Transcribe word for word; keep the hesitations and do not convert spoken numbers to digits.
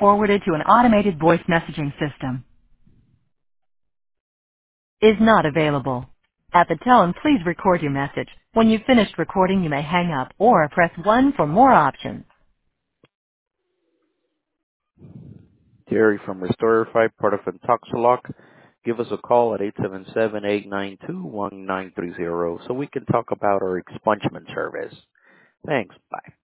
forwarded to an automated voice messaging system. Is not available. At the tone, please record your message. When you've finished recording, you may hang up or press one for more options. Terry from Restore five, part of Intoxilock. Give us a call at eight seven seven, eight nine two, one nine three zero so we can talk about our expungement service. Thanks. Bye.